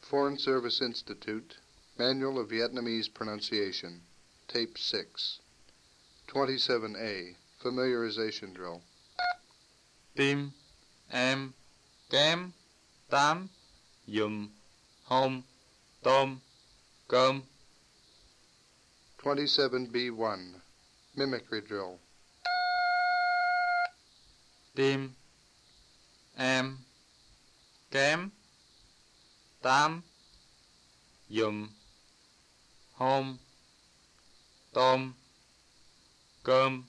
Foreign Service Institute, Manual of Vietnamese Pronunciation, Tape 6. 27A, Familiarization Drill. Tim, em, kém, tám, giùm, hôm, tôm, cơm. 27B1, Mimicry Drill. Tim, em, kém, tám, giùm, hôm, tôm, cơm.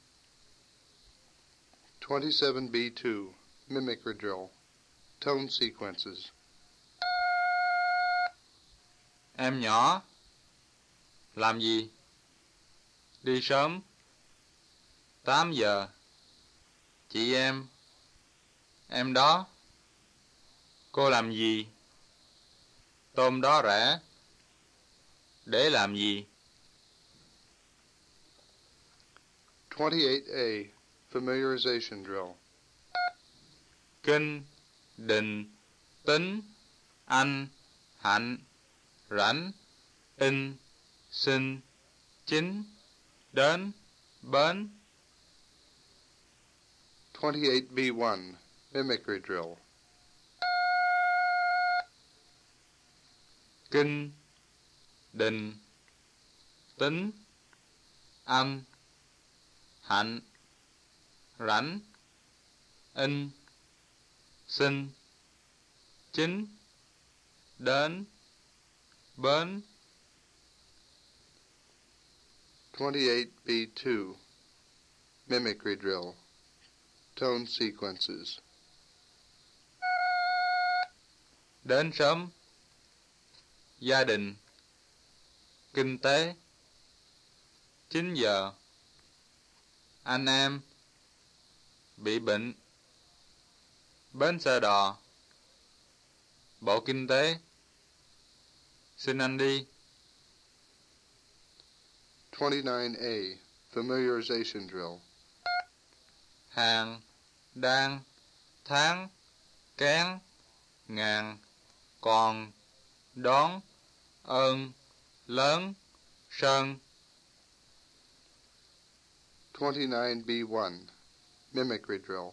27B2, Mimicry Drill. Tone Sequences. Em nhỏ, làm gì? Đi sớm. 8 giờ. Chị em đó. Cô làm gì? Tôm đó rẻ. Để làm gì? 28A, Familiarization Drill. Kinh, định, tính, anh, hạnh, rảnh, in, xin, chính, đến, bến. 28B1, Mimicry Drill. Kinh, định, tính, anh, hạnh, rảnh, in, xin, chính, đến, bến. 28B2, Mimicry Drill. Tone Sequences. Đến sớm. Gia đình, kinh tế. 9 giờ. Anh em, bị bệnh. Bến xe đò, bộ kinh tế. Xin anh đi. 29A, Familiarization Drill. Hàng, đang, tháng, kén, ngàn, còn, đón, ơn, lớn, sơn. 29B1, Mimicry Drill.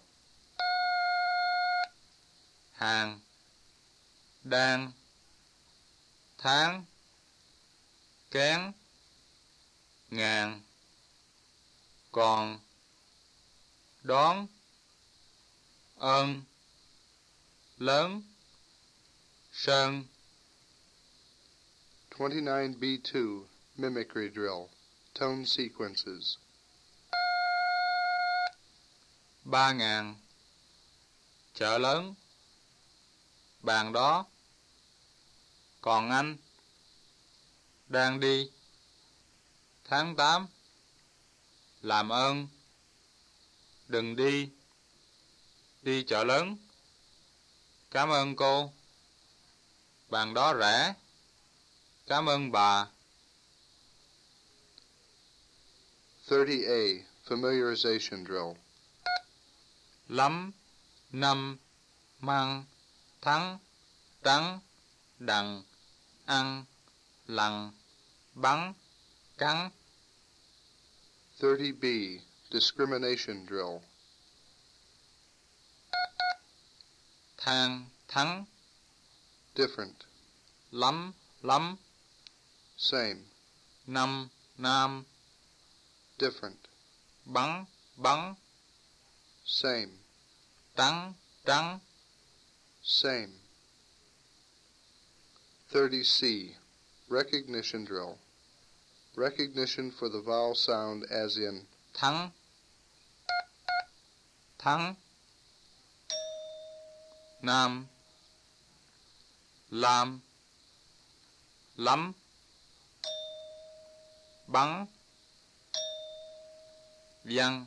Hàng, đang, tháng, kén, ngàn, còn, đón, ơn, lớn, sơn. 29B2, Mimicry Drill. Tone Sequences. 3.000. Chợ lớn. Bàn đó. Còn anh. Đang đi. Tháng 8. Làm ơn. Đừng đi. Đi chợ lớn. Cảm ơn cô. Bàn đó rẻ. Cảm ơn bà. 30A, Familiarization Drill. Lắm. Năm. Măng. Thắng. Trắng. Đằng. Ăn. Lằng. Bắn. Cắn. 30B, Discrimination Drill. Than. Thắng. Different. Lắm. Lắm. Same. Năm. Nam. Different. Bắn. Bắn. Same. Trắng. Trắng. Same. 30C, Recognition Drill. Recognition for the vowel sound as in Thắng. Thắng. Nam. Làm. Lắm. Bắn. Văn.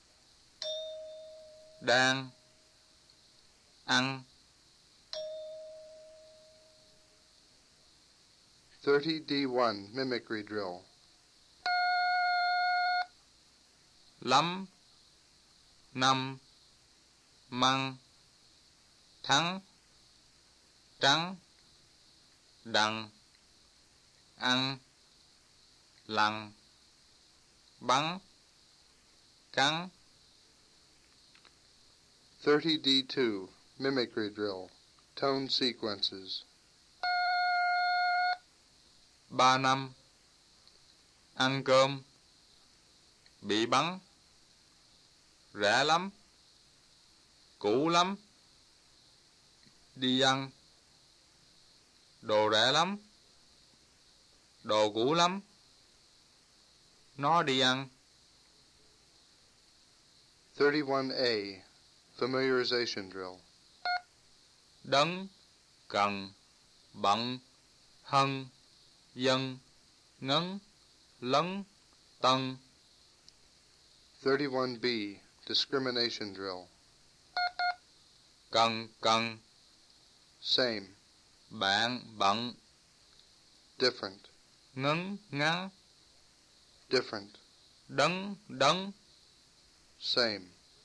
Đang. Ăn. 30D1, Mimicry Drill. Lắm. Năm. Măng. Thắng. Trắng. đằng, ăn, lằn, bắn, cắn. 30D2, Mimicry Drill, Tone Sequences. 3 năm, ăn cơm, bị bắn, rẻ lắm, cũ lắm, đi ăn, đồ rẻ lắm, đồ cũ lắm, nó đi ăn. 31A, Familiarization Drill. Đấng, cần, bận, hân, dân, ngấn, lấn, tân. 31B, Discrimination Drill. Cần, Same, bạn, bận, different, ngấn, ngắn, different, đấng. same.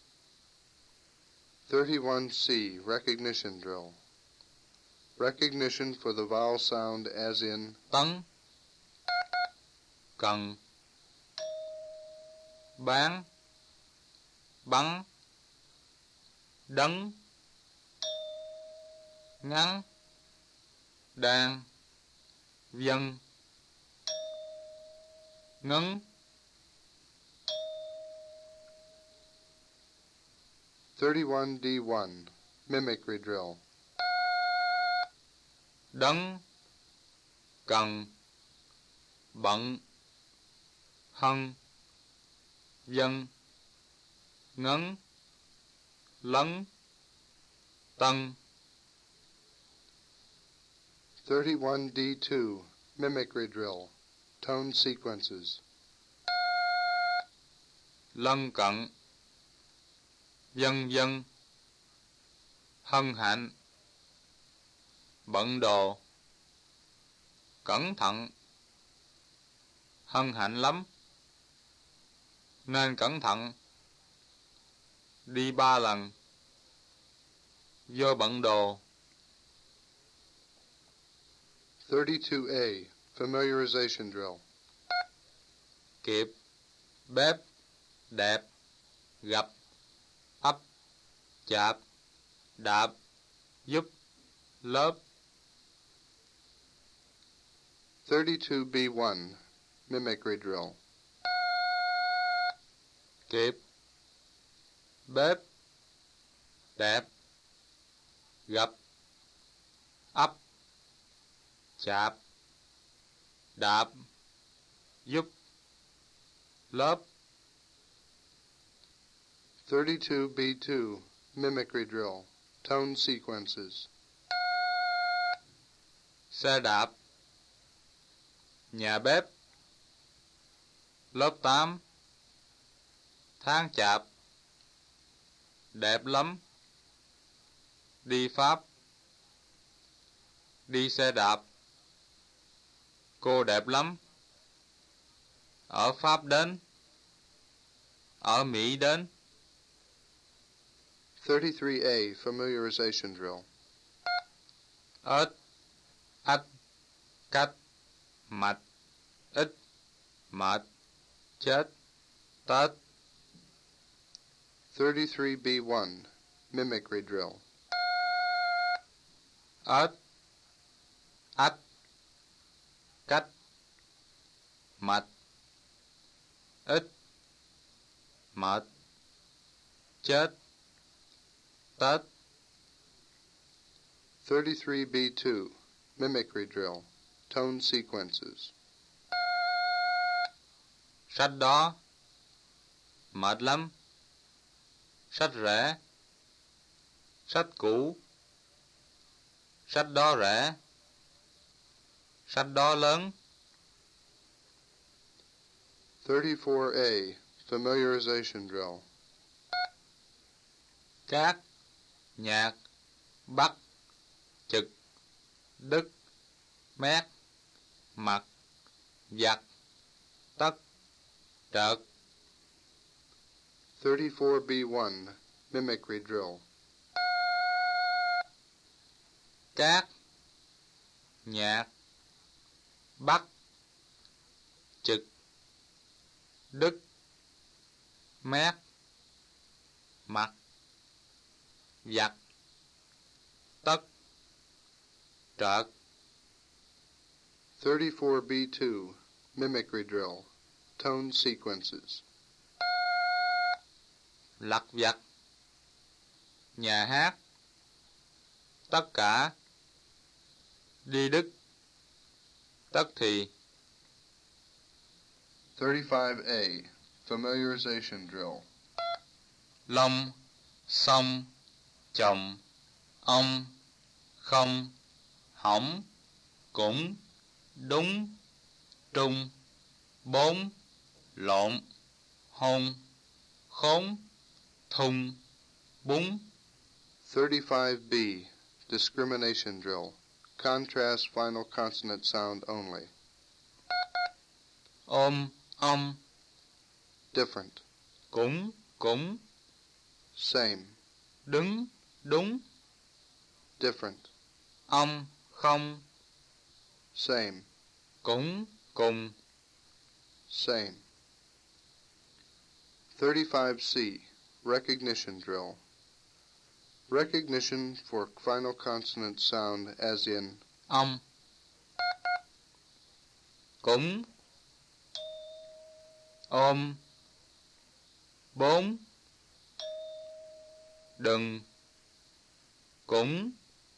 31C, Recognition Drill. Recognition for the vowel sound as in Tấn, cần, bán, bắn, đấng, ngắn, đàn, dân, ngấn. 31D1, Mimicry Drill. Đấng, cần, bận, hân, dân, ngấn, lấn, tân. 31D2, Mimicry Drill, Tone Sequences. Lân cận, dân, hân hạnh, bận đồ, cẩn thận, hân hạnh lắm, nên cẩn thận, đi 3 lần, vô bận đồ. 32A, Familiarization Drill. Kịp, bếp, đẹp, gặp, ấp, chạp, đạp, giúp, lớp. 32B1, Mimicry Drill. Kịp, bếp, đẹp, gặp, ấp, chạp, đạp, giúp, lớp. 32B2, Mimicry Drill, Tone Sequences. Xe đạp, nhà bếp. Lớp 8, tháng chạp, đẹp lắm, đi Pháp, đi xe đạp, cô đẹp lắm, ở Pháp đến, ở Mỹ đến. 33A, Familiarization Drill. Ếch, ách, cách, mạch, ít, mệt, chết, tết. 33B1, Mimicry Drill. Ếch, ách, cách, mạch, ít, mệt, chết, tết. 33B2, Mimicry Drill, Tone Sequences. Sách đó, mệt lắm, sách rẻ, sách cũ, sách đó rẻ, sách đó lớn. 34A, Familiarization Drill. Cát, nhạc, bắt, trực, đứt, mét, mặt, giặt, tất, trợt. 34B1, Mimicry Drill. Cát, nhạc, bắt, trực, đứt, mát, mặt, giặt, tất, trợt. 34B2, Mimicry Drill, Tone Sequences. Lặt vặt, nhà hát, tất cả, đi đứt, tất thì. 35A, Familiarization Drill. Long, song, chồng, ông, không, hỏng, cũng, đúng, trung, bốn, lộn, hôn, khốn, thùng, bún. 35B, Discrimination Drill, Contrast final consonant sound only. Ôm, ông, Different. cũng, Same. đứng, đúng, Different. ông, không, Same. cũng, cùng. Same. 35C, Recognition Drill. Recognition for final consonant sound as in Ông, cũng, ôm, bốn, đừng, cũng.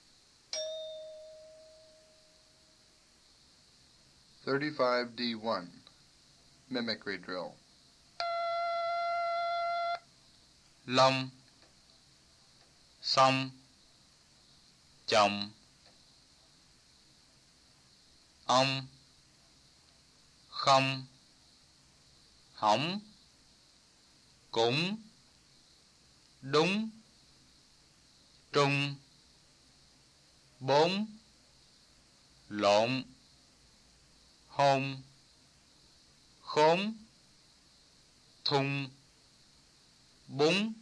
35D1, Mimicry Drill. Long, song, chồng, ông, không, hỏng, cũng, đúng, trung, bốn, lộn, hôn, khốn, thùng, bún.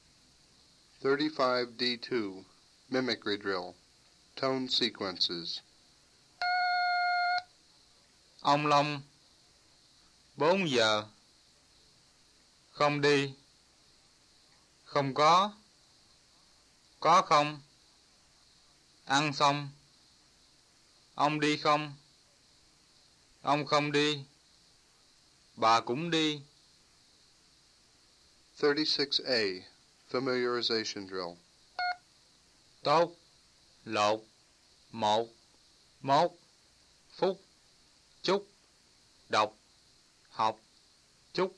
35D2, Mimicry Drill, Tone Sequences. Ông Long, 4 giờ, không đi, không có không, ăn xong, ông đi không, ông không đi, bà cũng đi. 36A, Familiarization Drill. Tốt, lột, một, mốt, phút, chúc, đọc, học, chúc.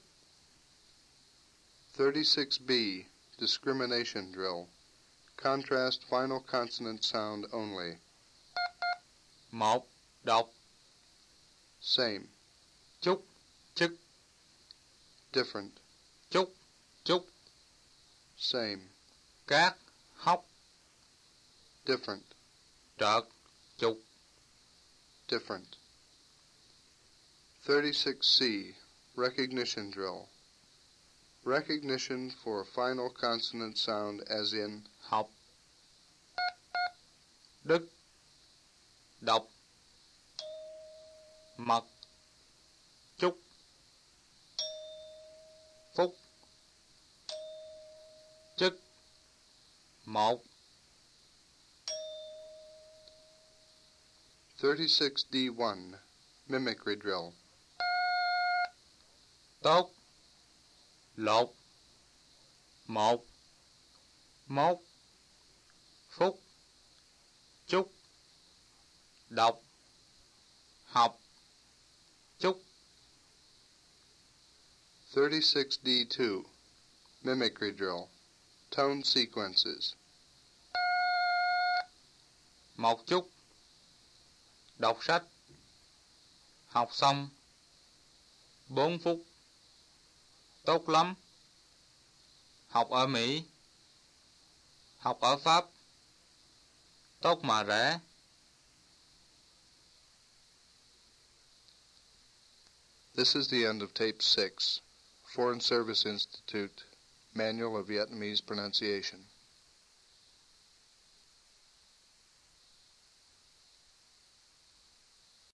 36B, Discrimination Drill, Contrast final consonant sound only. Một, đọc, Same. chúc, chức, Different. chúc, chúc. Same. Cát, hóc, Different. trợt, chục. Different. 36C, Recognition Drill. Recognition for final consonant sound as in Học, đức, đọc, mật, chúc, phúc, chức, một. 36D1, Mimicry Drill. Tốt, lột, một, mốt, phúc, chúc, đọc, học, chúc. 36D2, Mimicry Drill, Tone Sequences. Một chút, đọc sách, học xong, 4 phút. Tốt lắm, học ở Mỹ, học ở Pháp, tốt mà rẻ. This is the end of Tape 6, Foreign Service Institute, Manual of Vietnamese Pronunciation.